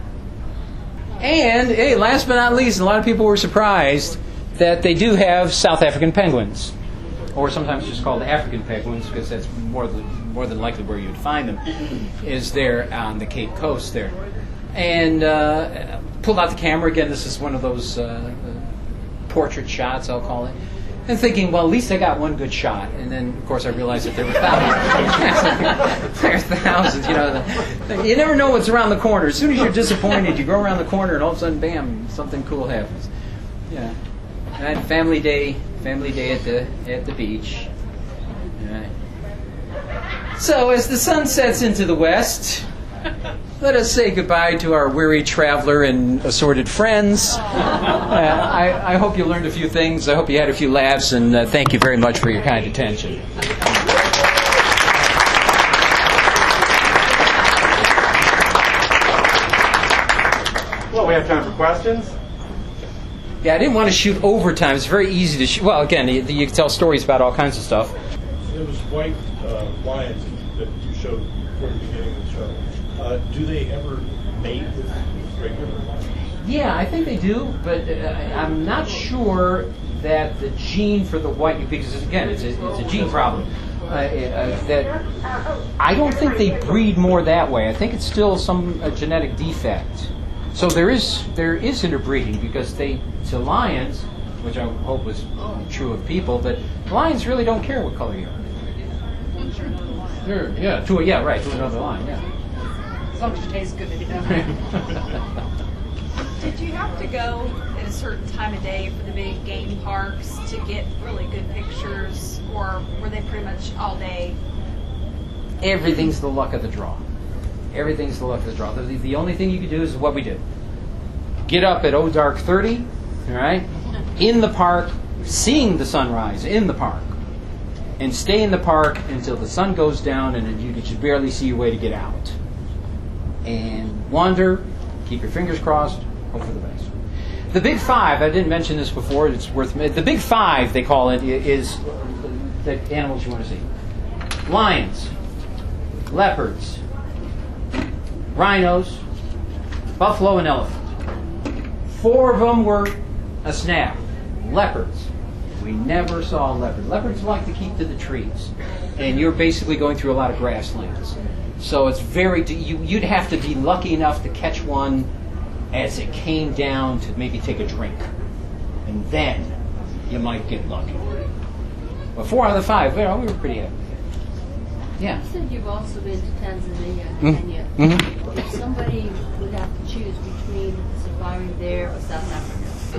And, hey, last but not least, a lot of people were surprised that they do have South African penguins, or sometimes just called African penguins, because that's more than, more than likely where you'd find them, is there on the Cape Coast there. And uh, pulled out the camera. Again, this is one of those uh, portrait shots, I'll call it. and thinking, well, at least I got one good shot. And then, of course, I realized that there were thousands. There's thousands, you know. The, you never know what's around the corner. As soon as you're disappointed, you go around the corner, and all of a sudden, bam, something cool happens. Yeah. And family day, family day at the at the beach. All right. So as the sun sets into the west, let us say goodbye to our weary traveler and assorted friends. Uh, I, I hope you learned a few things. I hope you had a few laughs, and uh, thank you very much for your kind attention. Well, we have time for questions. Yeah, I didn't want to shoot overtime. It's very easy to shoot. Well, again, you, you can tell stories about all kinds of stuff. Those white uh, lions that you showed before the beginning of the show, uh, do they ever mate with regular lions? Yeah, I think they do, but uh, I'm not sure that the gene for the white, because again, it's a, it's a gene problem. Uh, uh, that I don't think they breed more that way. I think it's still some uh, genetic defect. So there is there is interbreeding, because they to lions, which I hope was true of people, but lions really don't care what color you are. Sure, yeah, to a, yeah, right, to another lion, yeah. As long as it tastes good, you know. Did you have to go at a certain time of day for the big game parks to get really good pictures, or were they pretty much all day? Everything's the luck of the draw. Everything's the luck of the draw. The, the only thing you can do is what we did. Get up at oh dark thirty, all right, in the park, seeing the sunrise in the park, and stay in the park until the sun goes down and you can barely see your way to get out. And wander, keep your fingers crossed, hope for the best. The Big Five, I didn't mention this before, it's worth, the Big Five, they call it, is the animals you want to see. Lions, leopards, rhinos, buffalo, and elephant. Four of them were a snap. Leopards. We never saw a leopard. Leopards like to keep to the trees. And you're basically going through a lot of grasslands. So it's very, you, you'd have to be lucky enough to catch one as it came down to maybe take a drink. And then you might get lucky. But four out of the five, well, we were pretty happy. Yeah. You said you've also been to Tanzania and Mm. Kenya. Mm-hmm. If somebody would have to choose between safari there or South Africa.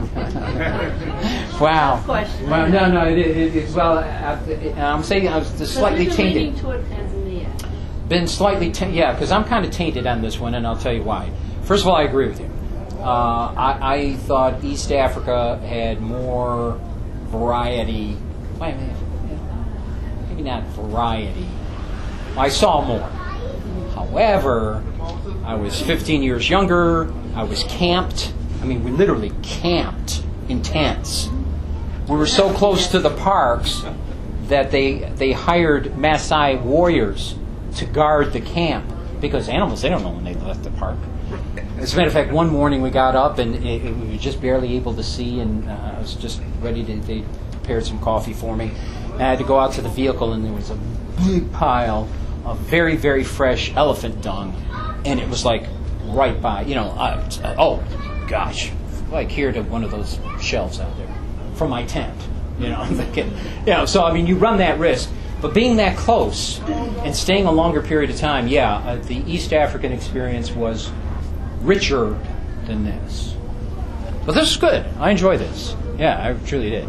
Wow. Tough question. Well, no, no, it, it, it's, well, I, I'm saying I was just slightly so tainted. leaning toward Tanzania. Been slightly, ta- yeah, because I'm kind of tainted on this one, and I'll tell you why. First of all, I agree with you. Uh, I, I thought East Africa had more variety. Wait a minute. Maybe not variety. I saw more. However, I was fifteen years younger. I was camped. I mean, we literally camped in tents. We were so close to the parks that they they hired Maasai warriors to guard the camp, because animals, they don't know when they left the park. As a matter of fact, one morning we got up and it, it, we were just barely able to see, and uh, I was just ready to, they prepared some coffee for me. And I had to go out to the vehicle, and there was a big pile of very, very fresh elephant dung. And it was like right by, you know, uh, uh, oh, gosh, like here to one of those shelves out there from my tent. You know, I'm thinking, you know, so I mean, you run that risk. But being that close and staying a longer period of time, yeah, uh, the East African experience was richer than this. But this is good. I enjoy this. Yeah, I truly did.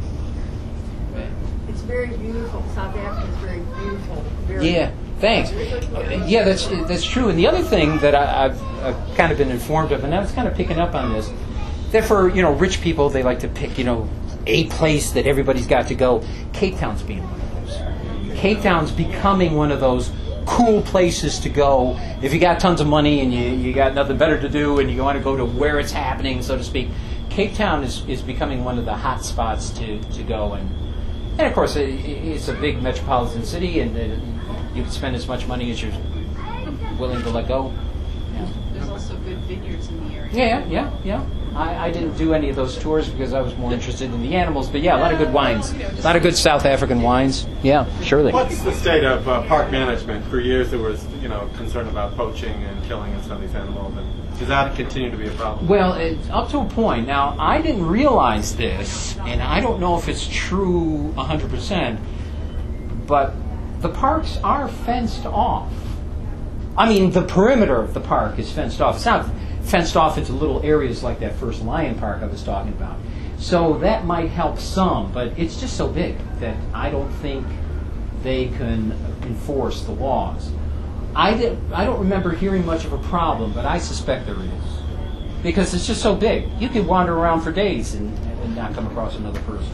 It's very beautiful. South Africa is very beautiful. Very Yeah, thanks. Uh, yeah, that's that's true. And the other thing that I, I've, I've kind of been informed of, and I was kind of picking up on this, that for, you know, rich people, they like to pick, you know, a place that everybody's got to go. Cape Town's being one of those. Cape Town's becoming one of those cool places to go if you got tons of money and you, you got nothing better to do and you want to go to where it's happening, so to speak. Cape Town is, is becoming one of the hot spots to, to go. And, and of course, it, it's a big metropolitan city, and uh, you can spend as much money as you're willing to let go. Yeah. There's also good vineyards in the area. Yeah, yeah, yeah. I, I didn't do any of those tours because I was more interested in the animals. But yeah, a lot of good wines. A lot of good South African wines. Yeah, surely. What's the state of uh, park management? For years there was, you know, concern about poaching and killing of some of these animals. And does that continue to be a problem? Well, it's up to a point. Now, I didn't realize this, and I don't know if it's true one hundred percent, but the parks are fenced off. I mean, the perimeter of the park is fenced off. It's not fenced off into little areas like that first lion park I was talking about. So that might help some, but it's just so big that I don't think they can enforce the laws. I, did, I don't remember hearing much of a problem, but I suspect there is. Because it's just so big. You could wander around for days and, and not come across another person.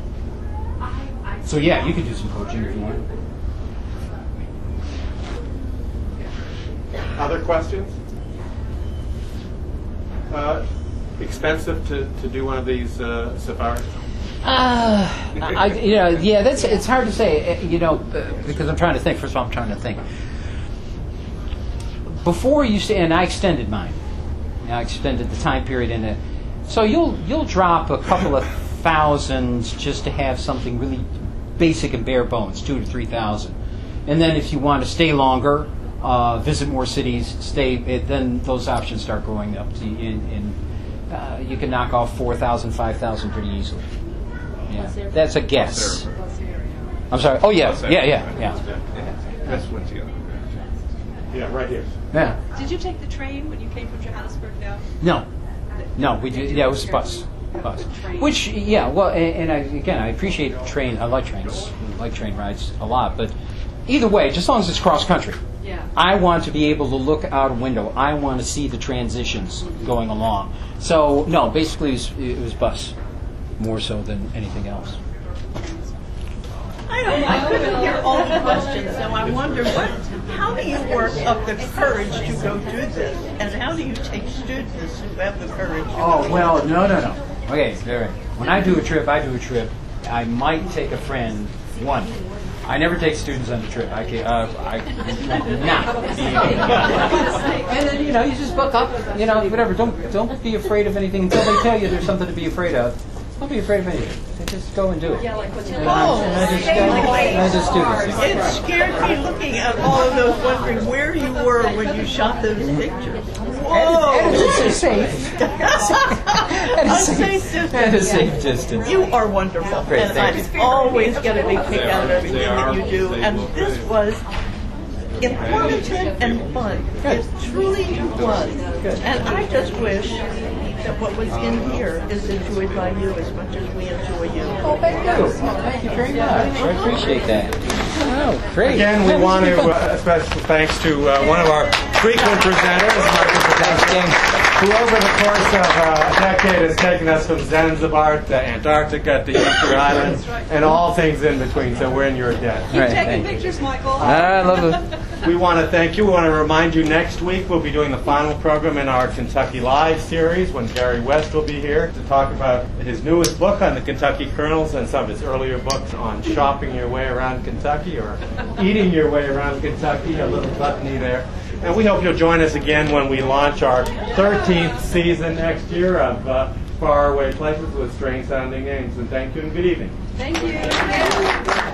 So yeah, you could do some poaching if you want. Other questions? Uh, expensive to, to do one of these uh, safaris? Uh, I, you know, yeah, that's it's hard to say, you know, because I'm trying to think. First of all, I'm trying to think. Before you say, and I extended mine. I extended the time period in it. So you'll you'll drop a couple of thousands just to have something really basic and bare bones, two to three thousand, and then if you want to stay longer. Uh, visit more cities, stay. It, then those options start going up. To, in, in, uh, you can knock off four thousand, five thousand pretty easily. Yeah, that's a guess. I'm sorry. Oh yeah, yeah, yeah, yeah. That's what's the other. Yeah, right here. Yeah. Did you take the train when you came from Johannesburg down? No, no, we did. Yeah, it was a bus. Bus. Which, yeah, well, and, and I, again, I appreciate train. I like trains. I like train rides a lot, but either way, just as long as it's cross country. Yeah. I want to be able to look out a window. I want to see the transitions going along. So, no, basically it was, it was bus, more so than anything else. I don't know. I couldn't hear all the questions, so I wonder what. How do you work up the courage to go do this, and how do you take students who have the courage? To Oh go well, no, no, no. Okay, very. When I do a trip, I do a trip. I might take a friend. One. I never take students on the trip. I can, uh, I not. And then you know you just book up. You know whatever. Don't don't be afraid of anything until they tell you there's something to be afraid of. Don't be afraid of anything. Just go and do it. Yeah, like what's your And I, I just, I, I just do this. It scared me looking at all of those, wondering where you were when you shot those pictures. Whoa! And it's safe. At a Unsafe safe, distance. at a safe distance. You are wonderful, Great, and thank I always get a big kick out of everything that you do. And this was informative and fun. It truly was. And I just wish that what was in here is enjoyed by you as much as we enjoy you. Oh, thank you. Thank you very much. I appreciate that. Oh, great. Again, we want to uh, special thanks to uh, one of our frequent presenters, Michael Patensky, who over the course of uh, a decade has taken us from Zanzibar to Antarctica to Easter Islands and all things in between. So we're in your debt. Right, taking thank you. pictures, Michael. I love it. We want to thank you. We want to remind you next week we'll be doing the final program in our Kentucky Live series when Gary West will be here to talk about his newest book on the Kentucky Colonels and some of his earlier books on shopping your way around Kentucky or eating your way around Kentucky, a little gluttony there. And we hope you'll join us again when we launch our thirteenth season next year of uh, Faraway Places with Strange Sounding Names. And thank you and good evening. Thank you.